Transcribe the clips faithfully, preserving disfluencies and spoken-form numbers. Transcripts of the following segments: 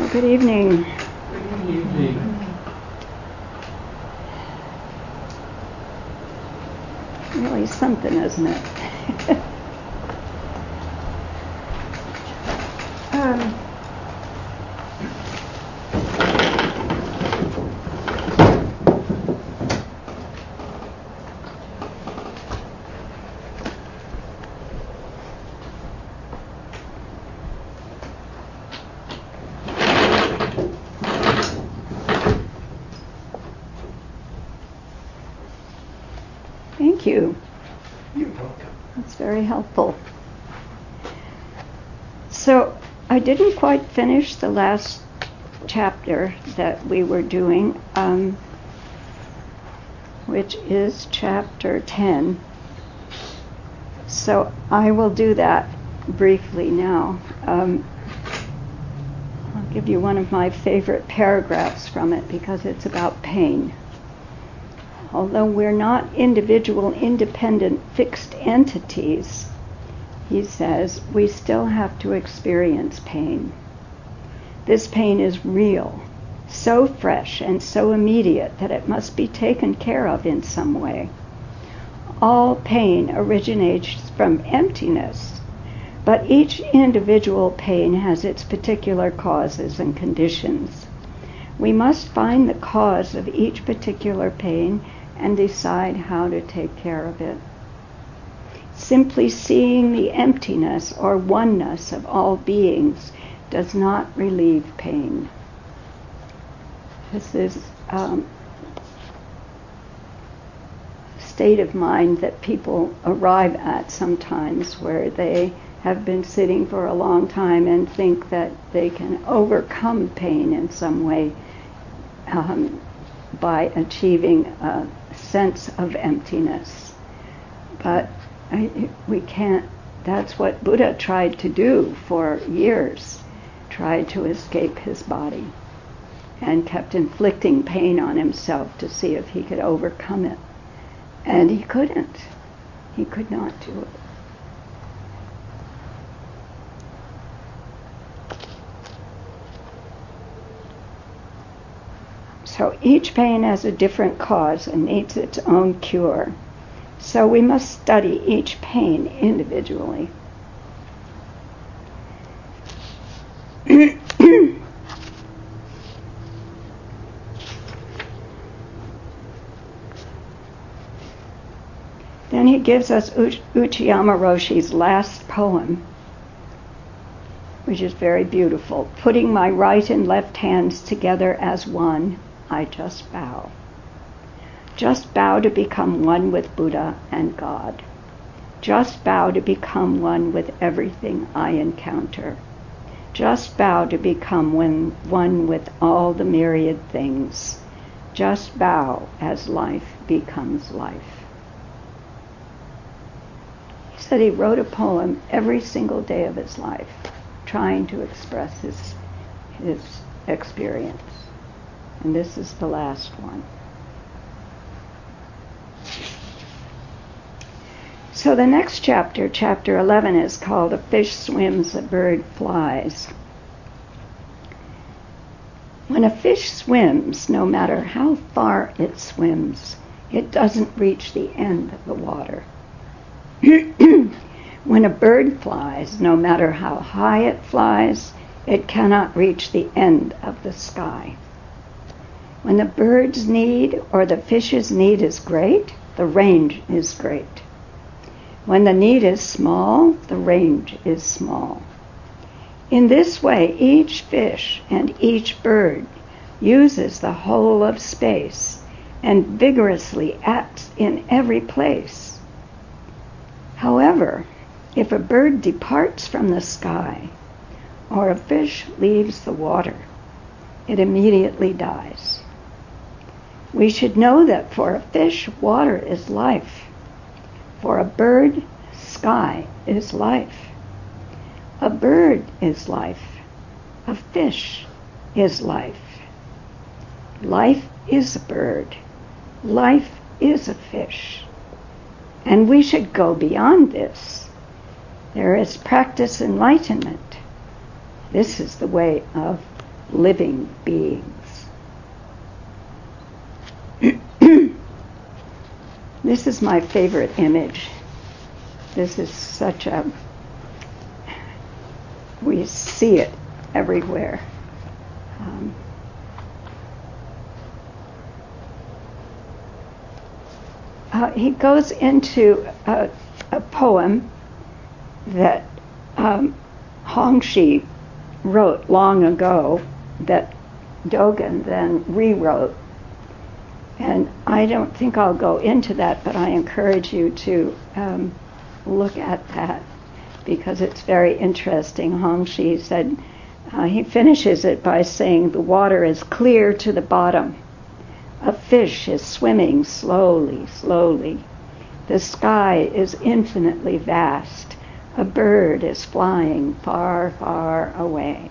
Good evening. Good evening. Really something, isn't it? um, Thank you. You're welcome. That's very helpful. So, I didn't quite finish the last chapter that we were doing, um, which is chapter ten. So, I will do that briefly now. Um, I'll give you one of my favorite paragraphs from it because it's about pain. Although we're not individual, independent, fixed entities, he says, we still have to experience pain. This pain is real, so fresh and so immediate that it must be taken care of in some way. All pain originates from emptiness, but each individual pain has its particular causes and conditions. We must find the cause of each particular pain and decide how to take care of it. Simply seeing the emptiness or oneness of all beings does not relieve pain. This is um, a state of mind that people arrive at sometimes, where they have been sitting for a long time and think that they can overcome pain in some way um, by achieving a sense of emptiness. But I, we can't, that's what Buddha tried to do for years, tried to escape his body and kept inflicting pain on himself to see if he could overcome it. And he couldn't. He could not do it. So each pain has a different cause and needs its own cure. So we must study each pain individually. Then he gives us Uch- Uchiyama Roshi's last poem, which is very beautiful. Putting my right and left hands together as one, I just bow. Just bow to become one with Buddha and God. Just bow to become one with everything I encounter. Just bow to become one, one with all the myriad things. Just bow as life becomes life. He said he wrote a poem every single day of his life, trying to express his, his experience. And this is the last one. So the next chapter, chapter eleven, is called A Fish Swims, a Bird Flies. When a fish swims, no matter how far it swims, it doesn't reach the end of the water. When a bird flies, no matter how high it flies, it cannot reach the end of the sky. When the bird's need or the fish's need is great, the range is great. When the need is small, the range is small. In this way, each fish and each bird uses the whole of space and vigorously acts in every place. However, if a bird departs from the sky or a fish leaves the water, it immediately dies. We should know that for a fish, water is life. For a bird, sky is life. A bird is life. A fish is life. Life is a bird. Life is a fish. And we should go beyond this. There is practice enlightenment. This is the way of living beings. This is my favorite image. This is such a, we see it everywhere. Um, uh, he goes into a, a poem that um, Hongxi wrote long ago that Dogen then rewrote. And I don't think I'll go into that, but I encourage you to um, look at that because it's very interesting. Hongxi said, uh, he finishes it by saying, the water is clear to the bottom. A fish is swimming slowly, slowly. The sky is infinitely vast. A bird is flying far, far away.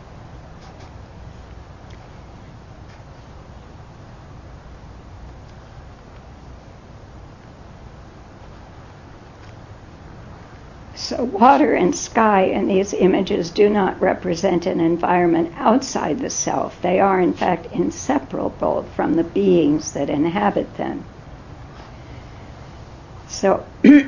So water and sky in these images do not represent an environment outside the self. They are, in fact, inseparable from the beings that inhabit them. So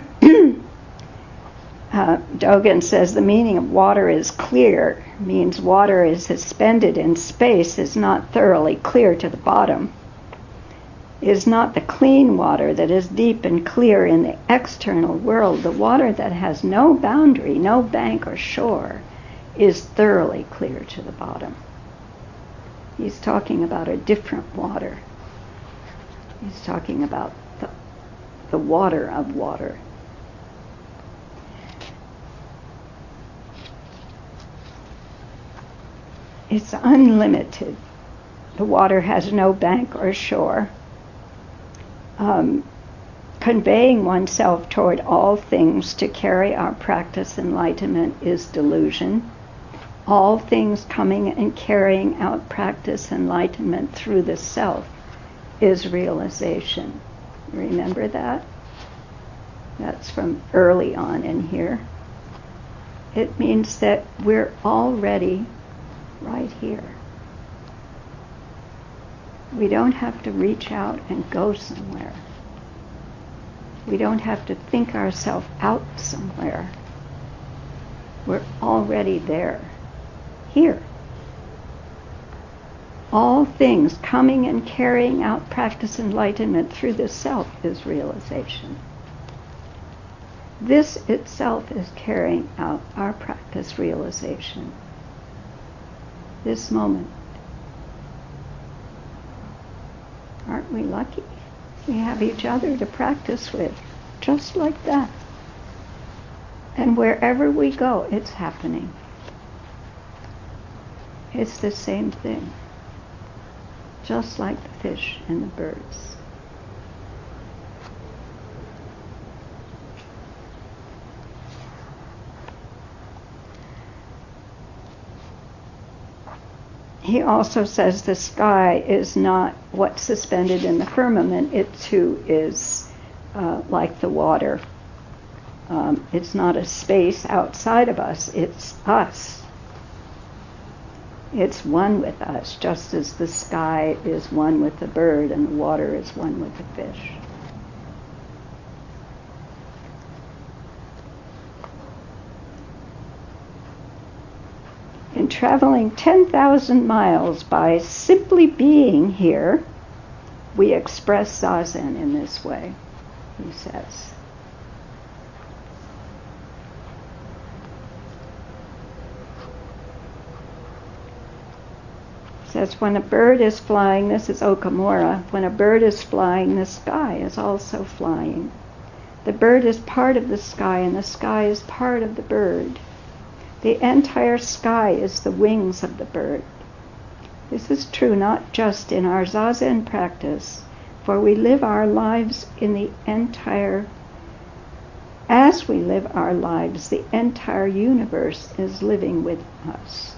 Uh, Dogen says the meaning of water is clear means water is suspended in space, is not thoroughly clear to the bottom, is not the clean water that is deep and clear in the external world. The water that has no boundary, no bank or shore, is thoroughly clear to the bottom. He's talking about a different water. He's talking about the, the water of water. It's unlimited. The water has no bank or shore. Um, conveying oneself toward all things to carry our practice enlightenment is delusion. All things coming and carrying out practice enlightenment through the self is realization. Remember that? That's from early on in here. It means that we're already right here. We don't have to reach out and go somewhere. We don't have to think ourselves out somewhere. We're already there, here. All things coming and carrying out practice enlightenment through the self is realization. This itself is carrying out our practice realization. This moment. Aren't we lucky? We have each other to practice with, just like that. And wherever we go, it's happening. It's the same thing. Just like the fish and the birds. He also says the sky is not what's suspended in the firmament. It too is uh, like the water. Um, it's not a space outside of us. It's us. It's one with us, just as the sky is one with the bird and the water is one with the fish. In traveling ten thousand miles by simply being here, we express Zazen in this way, he says. He says, when a bird is flying, this is Okamura, when a bird is flying, the sky is also flying. The bird is part of the sky, and the sky is part of the bird. The entire sky is the wings of the bird. This is true not just in our Zazen practice, for we live our lives in the entire, as we live our lives, the entire universe is living with us.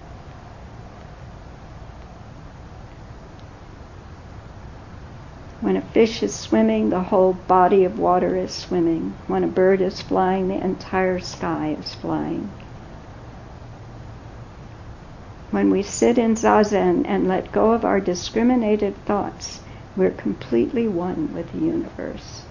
When a fish is swimming, the whole body of water is swimming. When a bird is flying, the entire sky is flying. When we sit in Zazen and let go of our discriminated thoughts, we're completely one with the universe.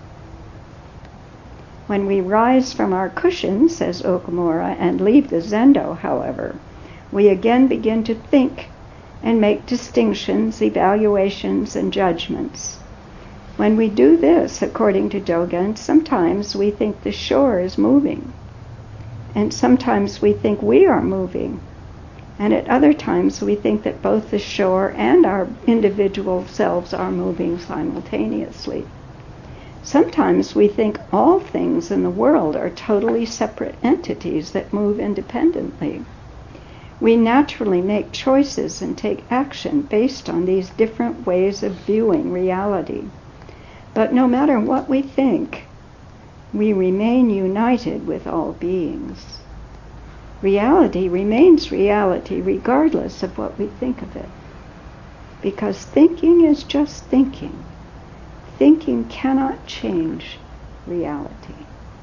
When we rise from our cushion, says Okumura, and leave the Zendo, however, we again begin to think and make distinctions, evaluations, and judgments. When we do this, according to Dogen, sometimes we think the shore is moving, and sometimes we think we are moving, and at other times we think that both the shore and our individual selves are moving simultaneously. Sometimes we think all things in the world are totally separate entities that move independently. We naturally make choices and take action based on these different ways of viewing reality. But no matter what we think, we remain united with all beings. Reality remains reality regardless of what we think of it. Because thinking is just thinking. Thinking cannot change reality.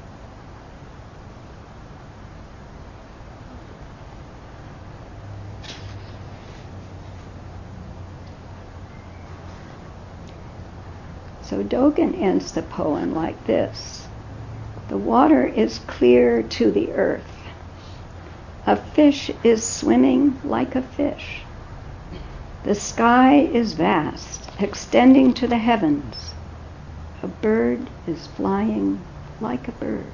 So Dogen ends the poem like this. The water is clear to the earth. A fish is swimming like a fish. The sky is vast, extending to the heavens. A bird is flying like a bird.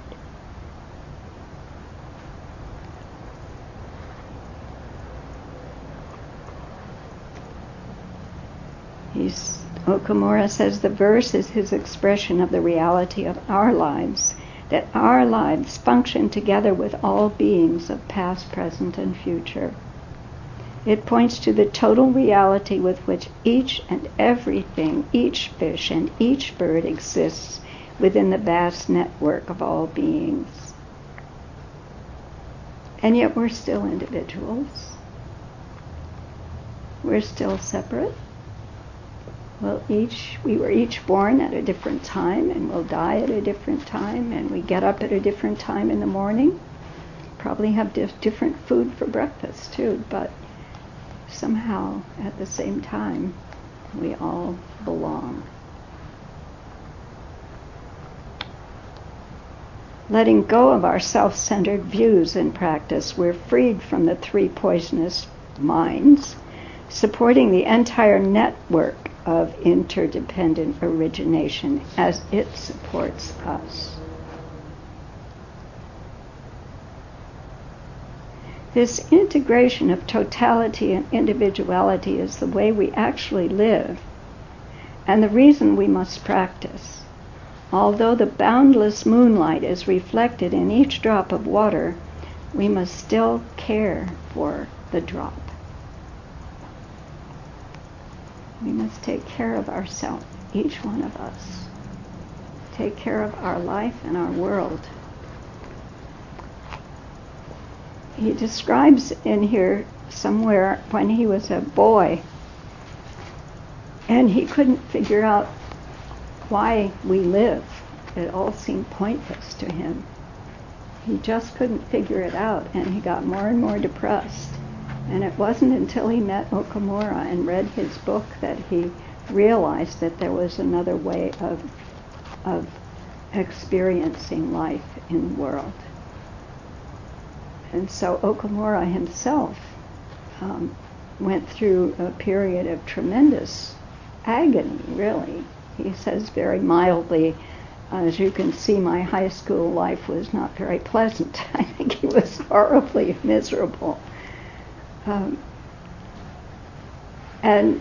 He's, Okumura says the verse is his expression of the reality of our lives, that our lives function together with all beings of past, present, and future. It points to the total reality with which each and everything, each fish and each bird exists within the vast network of all beings. And yet we're still individuals. We're still separate. Well, each we were each born at a different time, and we'll die at a different time, and we get up at a different time in the morning. Probably have dif- different food for breakfast too, but somehow at the same time we all belong. Letting go of our self-centered views in practice, we're freed from the three poisonous minds, supporting the entire network of interdependent origination as it supports us. This integration of totality and individuality is the way we actually live, and the reason we must practice. Although the boundless moonlight is reflected in each drop of water, we must still care for the drop. We must take care of ourselves, each one of us. Take care of our life and our world. He describes in here somewhere when he was a boy, and he couldn't figure out why we live. It all seemed pointless to him. He just couldn't figure it out, and he got more and more depressed. And it wasn't until he met Okumura and read his book that he realized that there was another way of, of experiencing life in the world. And so Okumura himself um, went through a period of tremendous agony, really. He says very mildly, as you can see, my high school life was not very pleasant. I think he was horribly miserable. Um, and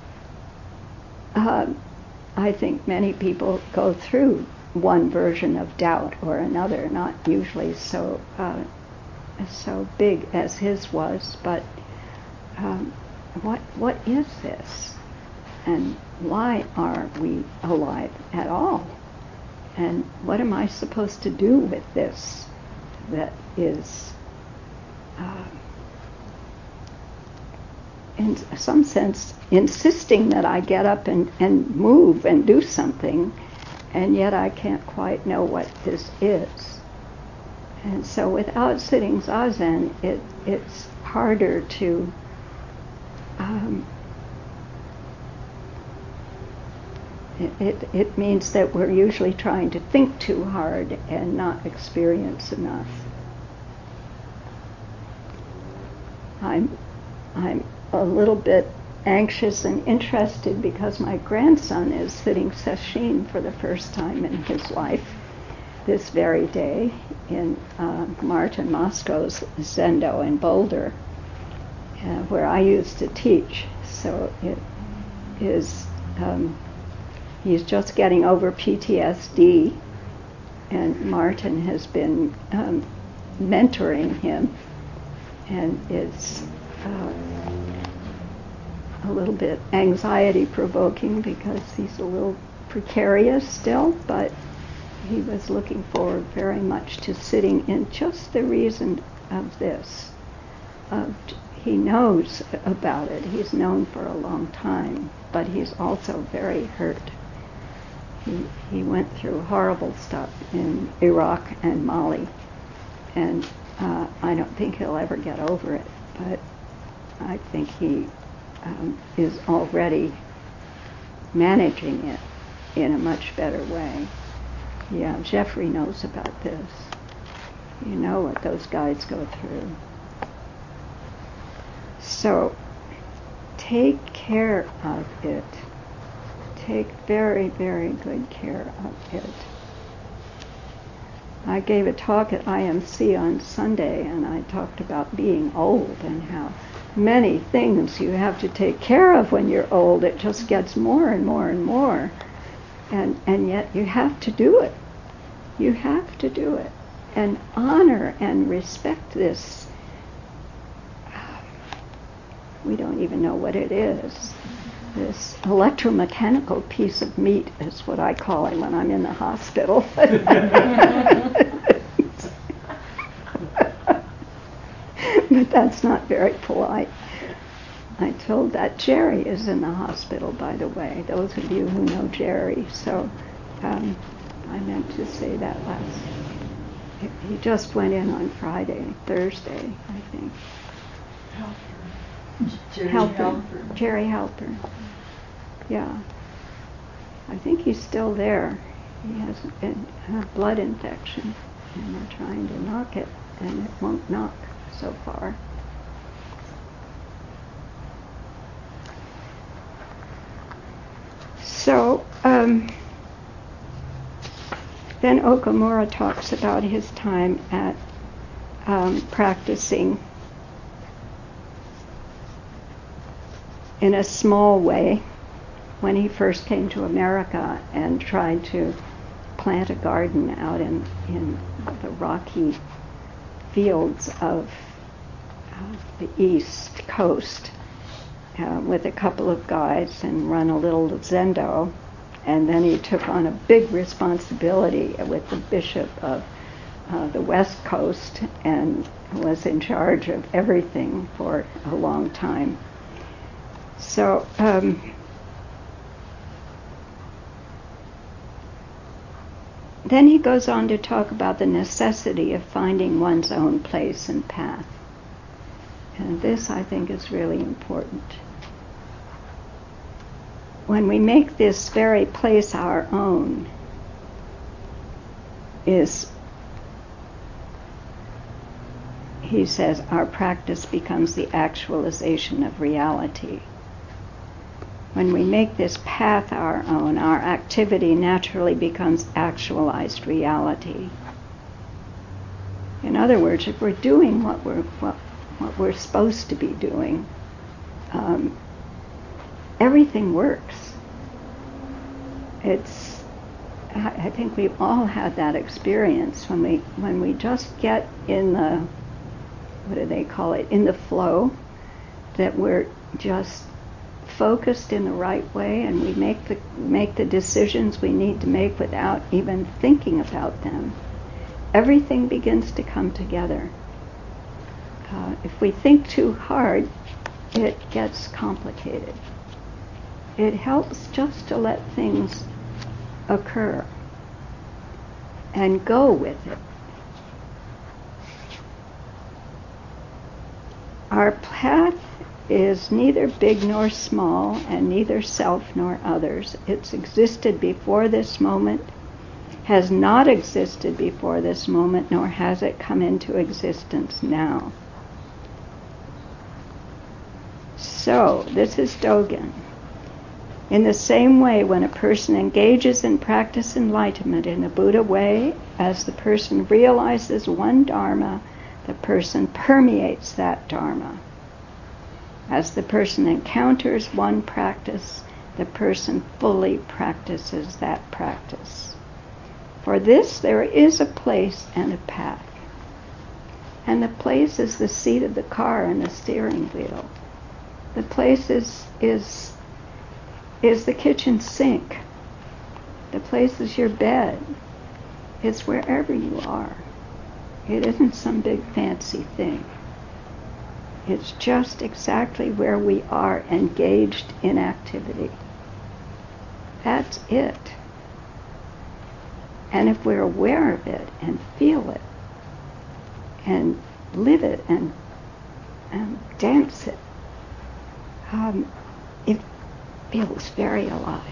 uh, I think many people go through one version of doubt or another, not usually so uh, so big as his was, but um, what what is this? And why are we alive at all? And what am I supposed to do with this that is uh, in some sense insisting that I get up and, and move and do something, and yet I can't quite know what this is. And so without sitting Zazen, it, it's harder to um, it, it, it means that we're usually trying to think too hard and not experience enough. I'm, I'm a little bit anxious and interested because my grandson is sitting sesshin for the first time in his life this very day in uh, Martin Moscow's Zendo in Boulder, uh, where I used to teach. So it is, um, he's just getting over P T S D, and Martin has been um, mentoring him, and it's uh, a little bit anxiety-provoking because he's a little precarious still, but he was looking forward very much to sitting in just the reason of this. Of, he knows about it. He's known for a long time, but he's also very hurt. He, he went through horrible stuff in Iraq and Mali, and uh, I don't think he'll ever get over it, but I think he um, is already managing it in a much better way. Yeah, Jeffrey knows about this. You know what those guys go through. So, take care of it. Take very, very good care of it. I gave a talk at I M C on Sunday, and I talked about being old and how many things you have to take care of when you're old. It just gets more and more and more. And, and yet you have to do it. You have to do it. And honor and respect this. We don't even know what it is. This electromechanical piece of meat is what I call it when I'm in the hospital. But that's not very polite. I told that Jerry is in the hospital, by the way, those of you who know Jerry. So um, I meant to say that last. He just went in on Friday, Thursday, I think. Jerry Halpern. Halpern. Jerry Halpern. Yeah. I think he's still there. He has a, a blood infection, and they're trying to knock it, and it won't knock so far. So, um, then Okamura talks about his time at um, practicing in a small way when he first came to America and tried to plant a garden out in, in the rocky fields of uh, the East Coast uh, with a couple of guys and run a little zendo. And then he took on a big responsibility with the bishop of uh, the West Coast and was in charge of everything for a long time. So, um, then he goes on to talk about the necessity of finding one's own place and path. And this, I think, is really important. When we make this very place our own, is, he says, our practice becomes the actualization of reality. When we make this path our own, our activity naturally becomes actualized reality. In other words, if we're doing what we're what, what we're supposed to be doing, um, everything works. It's I, I think we've all had that experience when we when we just get in the what do they call it in the flow, that we're just focused in the right way, and we make the make the decisions we need to make without even thinking about them. Everything begins to come together. Uh, if we think too hard, it gets complicated. It helps just to let things occur and go with it. Our path is neither big nor small, and neither self nor others. It's existed before this moment, has not existed before this moment, nor has it come into existence now. So, this is Dogen. In the same way, when a person engages in practice enlightenment in the Buddha way, as the person realizes one Dharma, the person permeates that Dharma. As the person encounters one practice, the person fully practices that practice. For this there is a place and a path. And the place is the seat of the car and the steering wheel. The place is, is, is the kitchen sink. The place is your bed. It's wherever you are. It isn't some big fancy thing. It's just exactly where we are engaged in activity. That's it. And if we're aware of it and feel it and live it and, and dance it, um, it feels very alive.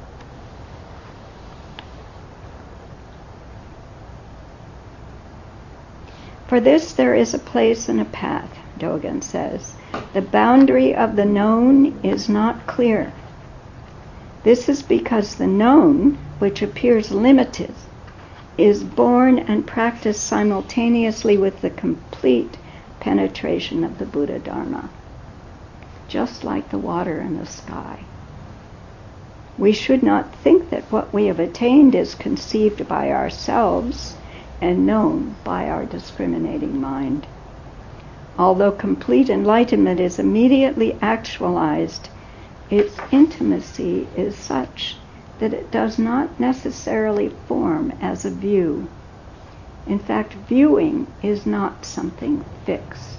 For this there is a place and a path, Dogen says. The boundary of the known is not clear. This is because the known, which appears limited, is born and practiced simultaneously with the complete penetration of the Buddha Dharma, just like the water in the sky. We should not think that what we have attained is conceived by ourselves and known by our discriminating mind. Although complete enlightenment is immediately actualized, its intimacy is such that it does not necessarily form as a view. In fact, viewing is not something fixed.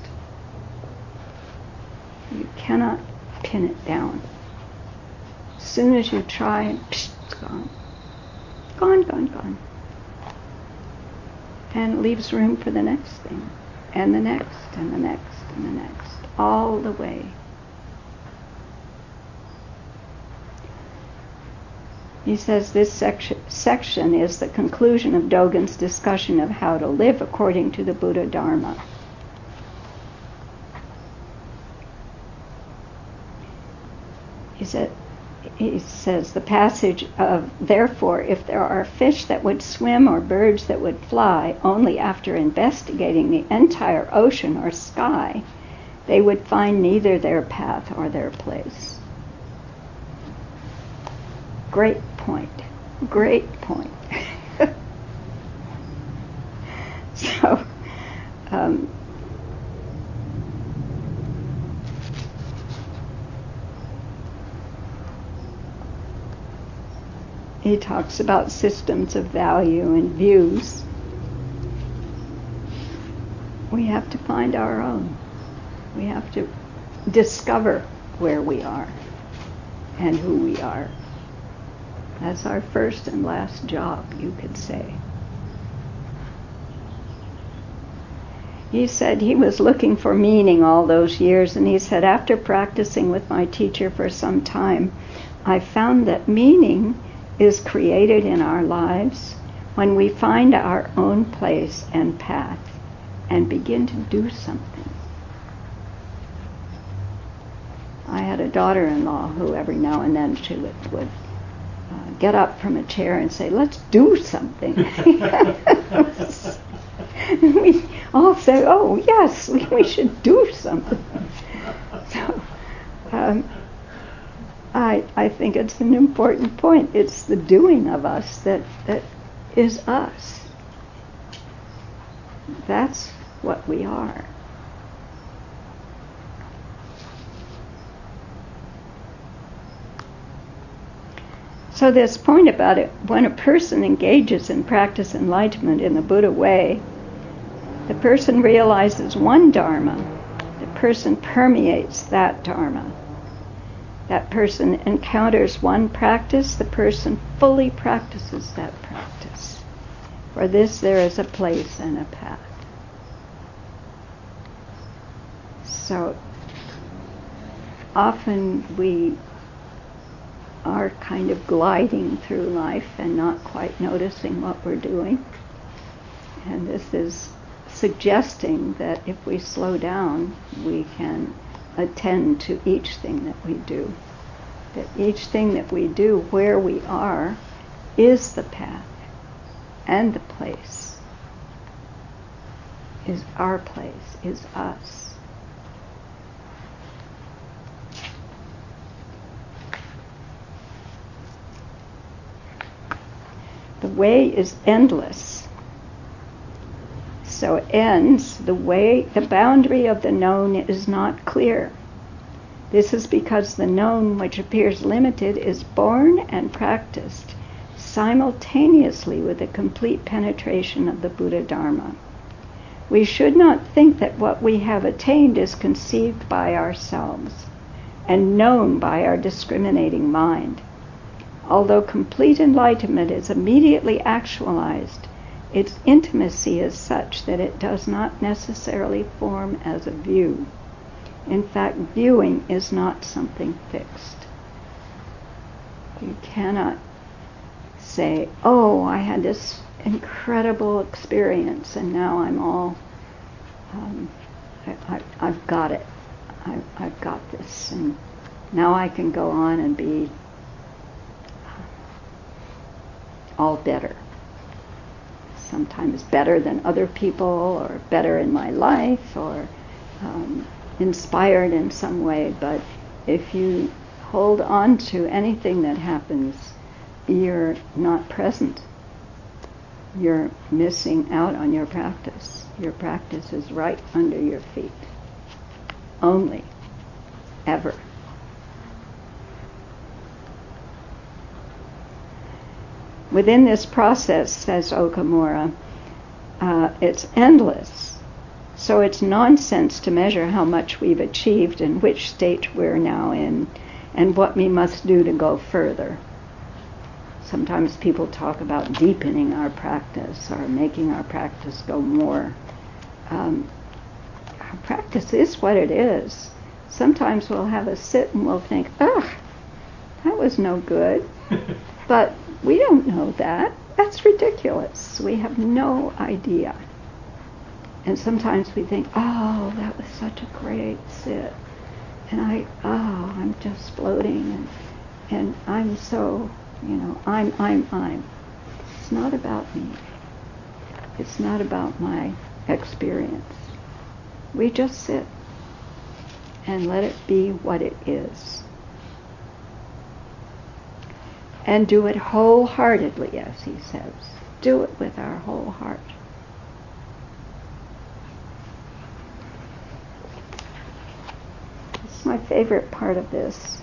You cannot pin it down. As soon as you try, psh, it's gone. Gone, gone, gone. And it leaves room for the next thing, and the next, and the next, and the next, all the way. He says this section, section is the conclusion of Dogen's discussion of how to live according to the Buddha Dharma. He said, he says the passage of, therefore, if there are fish that would swim or birds that would fly, only after investigating the entire ocean or sky, they would find neither their path or their place. Great point. Great point. so, um, he talks about systems of value and views. We have to find our own. We have to discover where we are and who we are. That's our first and last job, you could say. He said he was looking for meaning all those years, and he said, after practicing with my teacher for some time, I found that meaning is created in our lives when we find our own place and path and begin to do something. I had a daughter-in-law who every now and then she would, would uh, get up from a chair and say, let's do something. We all say, oh yes, we, we should do something. So um, I, I think it's an important point. It's the doing of us that, that is us. That's what we are. So this point about it, when a person engages in practice enlightenment in the Buddha way, the person realizes one Dharma. The person permeates that Dharma. That person encounters one practice. The person fully practices that practice. For this there is a place and a path. So often we are kind of gliding through life and not quite noticing what we're doing. And this is suggesting that if we slow down, we can attend to each thing that we do. That each thing that we do where we are is the path and the place, is our place, is us. The way is endless. So it ends, the way, the boundary of the known is not clear. This is because the known, which appears limited, is born and practiced simultaneously with the complete penetration of the Buddha Dharma. We should not think that what we have attained is conceived by ourselves and known by our discriminating mind. Although complete enlightenment is immediately actualized, its intimacy is such that it does not necessarily form as a view. In fact, viewing is not something fixed. You cannot say, oh, I had this incredible experience and now I'm all, um, I, I, I've got it. I, I've got this. And now I can go on and be all better. Sometimes better than other people, or better in my life, or um, inspired in some way. But if you hold on to anything that happens, you're not present. You're missing out on your practice. Your practice is right under your feet. Only. Ever. Within this process, says Okamura, uh, it's endless. So it's nonsense to measure how much we've achieved and which state we're now in and what we must do to go further. Sometimes people talk about deepening our practice or making our practice go more. Um, our practice is what it is. Sometimes we'll have a sit and we'll think, ugh, that was no good. But we don't know that. That's ridiculous. We have no idea. And sometimes we think, oh, that was such a great sit. And I, oh, I'm just floating. And, and I'm so, you know, I'm, I'm, I'm. It's not about me. It's not about my experience. We just sit and let it be what it is. And do it wholeheartedly, as he says. Do it with our whole heart. This is my favorite part of this.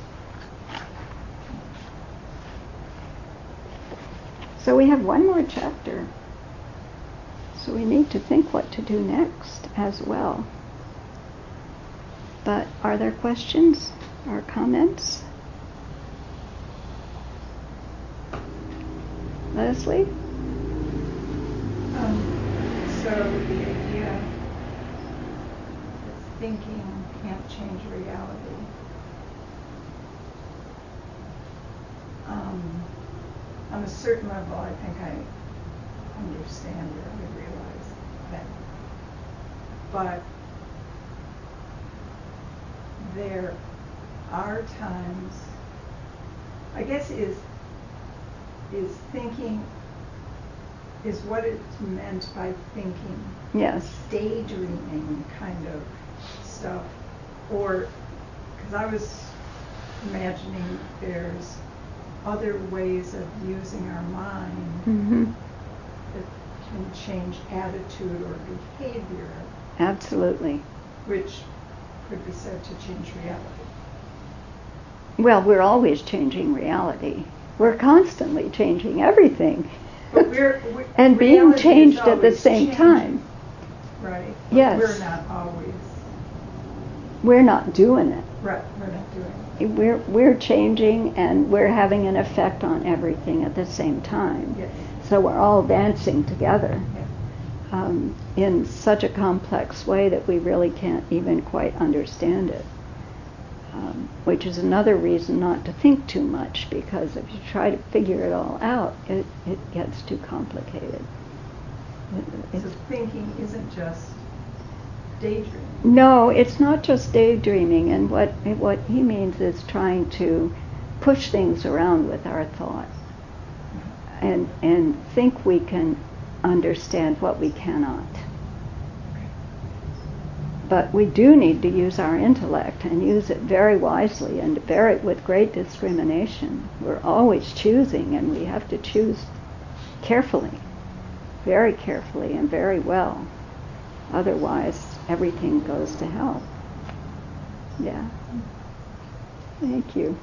So we have one more chapter. So we need to think what to do next as well. But are there questions or comments? Leslie? Um, so the idea that thinking can't change reality. Um, on a certain level, I think I understand or I realize that. But there are times, I guess, is is thinking, is what it's meant by thinking. Yes. Daydreaming kind of stuff. Or, because I was imagining there's other ways of using our mind Mm-hmm. that can change attitude or behavior. Absolutely. Which could be said to change reality. Well, we're always changing reality. We're constantly changing everything. But we're, we're and being changed at the same changing. time. Right. But yes. We're not always. We're not doing it. Right. We're not doing it. We're we're changing and we're having an effect on everything at the same time. Yes. So we're all dancing together Yes. um, in such a complex way that we really can't even quite understand it. um, which is another reason not to think too much, because if you try to figure it all out, it, it gets too complicated. It, So thinking isn't just daydreaming. No, it's not just daydreaming, and what what he means is trying to push things around with our thought and and think we can understand what we cannot. But we do need to use our intellect and use it very wisely and very with great discrimination. We're always choosing, and we have to choose carefully, very carefully and very well. Otherwise, everything goes to hell. Yeah. Thank you.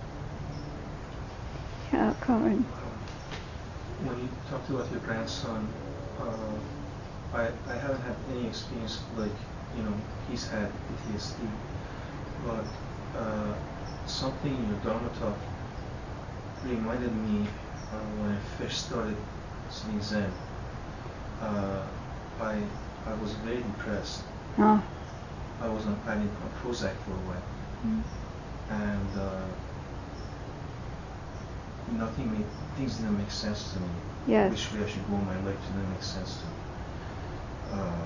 Yeah, Corin. When you talked about your grandson, uh, I I haven't had any experience like, you know, he's had P T S D, but uh, something in your Dharma talk reminded me uh, when I first started studying Zen. Uh, I I was very depressed. Oh. I was on, I mean, on Prozac for a while, Mm. and uh, nothing made, things didn't make sense to me. Yes. Which way I should go in my life didn't make sense to me. Uh,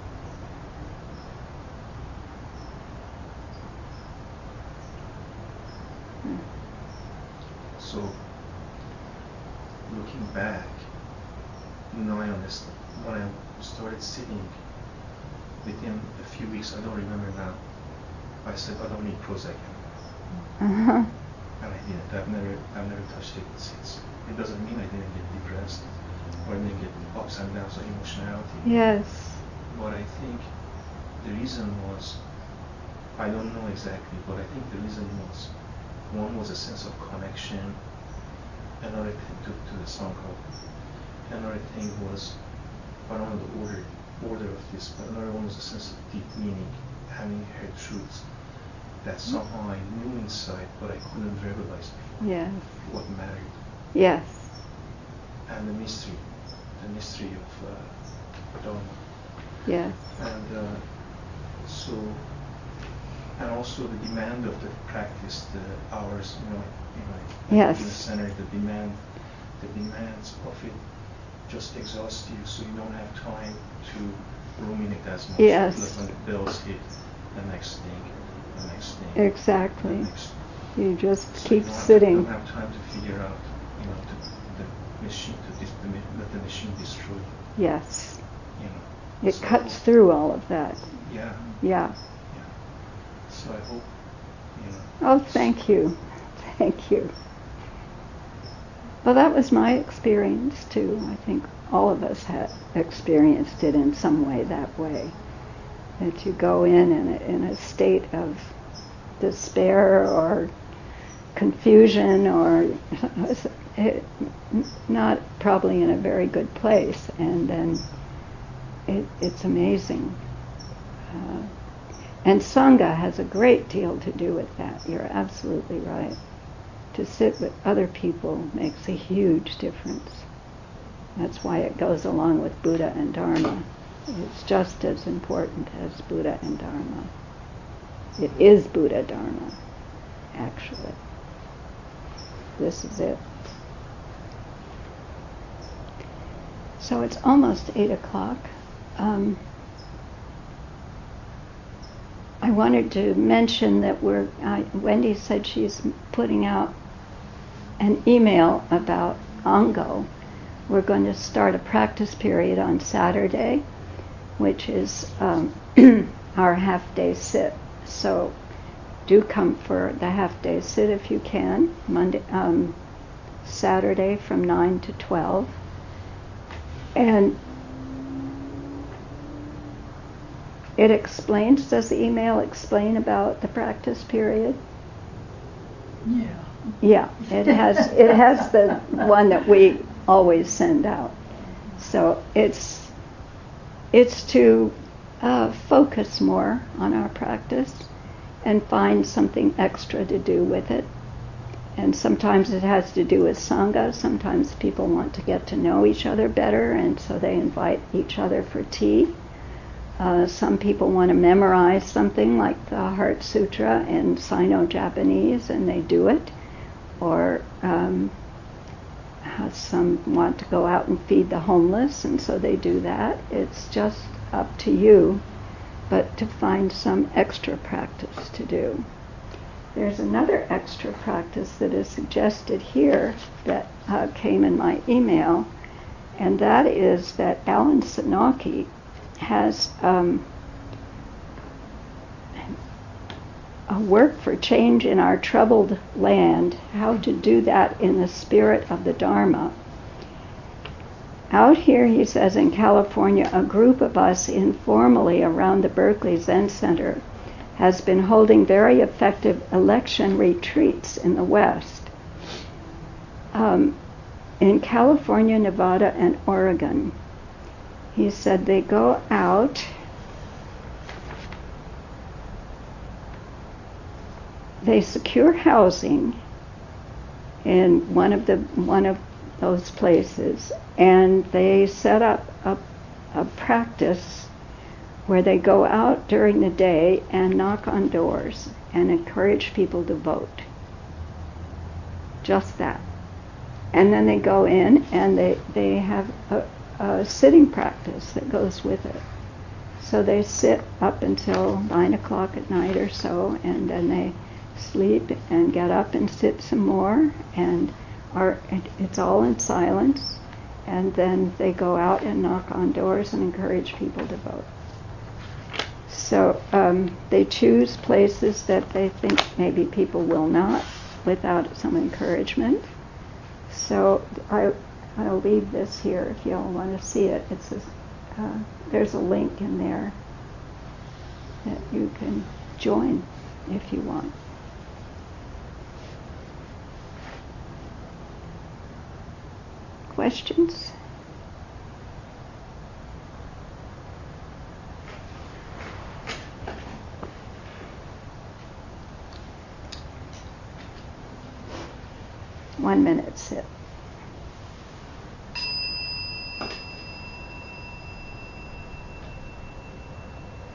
Mm. So, looking back, now I understand. When I started sitting, within a few weeks, I don't remember now, I said, I don't need Prozac anymore. Uh-huh. And I didn't. I've never, I've never touched it since. It doesn't mean I didn't get depressed or I didn't get ups and downs of emotionality. Yes. But I think the reason was, I don't know exactly, but I think the reason was, one was a sense of connection, another thing to, to the Sangha, another thing was, I don't know the order, order of this, but another one was a sense of deep meaning, having heard truths that somehow I knew inside, but I couldn't verbalize before. Yes. What mattered. Yes. And the mystery, the mystery of uh, Dharma. Yes. And uh, so, and also the demand of the practice, the hours, you know, you know, Yes. in the center, the demand, the demands of it just exhaust you, so you don't have time to ruminate as much. Yes. Like when the bells hit, the next thing, the next thing. Exactly. The next. You just So keep you don't sitting. Have, don't have time to figure out, you know, the, the machine to dis- the, let the machine destroy you. Yes. You know. It So cuts through all of that. Yeah. Yeah. Yeah. So I hope, you know. Oh, thank you. Thank you. Well, that was my experience too. I think all of us had experienced it in some way that way. That you go in in a, in a state of despair or confusion or it, not probably in a very good place, and then it, it's amazing. Uh, and Sangha has a great deal to do with that. You're absolutely right. To sit with other people makes a huge difference. That's why it goes along with Buddha and Dharma. It's just as important as Buddha and Dharma. It is Buddha Dharma, actually. This is it. So it's almost eight o'clock. Um, I wanted to mention that we're, uh, Wendy said she's putting out an email about Ango. We're going to start a practice period on Saturday, which is um, our half-day sit. So do come for the half-day sit if you can, Monday, um, Saturday from nine to twelve. And it explains, does the email explain about the practice period? Yeah. Yeah, it has it has the one that we always send out. So it's it's to uh, focus more on our practice and find something extra to do with it. And sometimes it has to do with Sangha. Sometimes people want to get to know each other better, and so they invite each other for tea. Uh, some people want to memorize something like the Heart Sutra in Sino-Japanese, and they do it. Or um, some want to go out and feed the homeless, and so they do that. It's just up to you, but to find some extra practice to do. There's another extra practice that is suggested here that uh, came in my email, and that is that Alan Senauke has um, a work for change in our troubled land, how to do that in the spirit of the Dharma. Out here, he says, in California, a group of us informally around the Berkeley Zen Center has been holding very effective election retreats in the West. Um, in California, Nevada, and Oregon, he said they go out, they secure housing in one of the one of those places, and they set up a, a practice where they go out during the day and knock on doors and encourage people to vote. Just that. And then they go in and they, they have a, a sitting practice that goes with it. So they sit up until nine o'clock at night or so, and then they sleep and get up and sit some more, and are it, it's all in silence, and then they go out and knock on doors and encourage people to vote. So um, they choose places that they think maybe people will not without some encouragement. So I, I'll leave this here if y'all want to see it. It's a, uh, there's a link in there that you can join if you want. Questions? One minute, sit.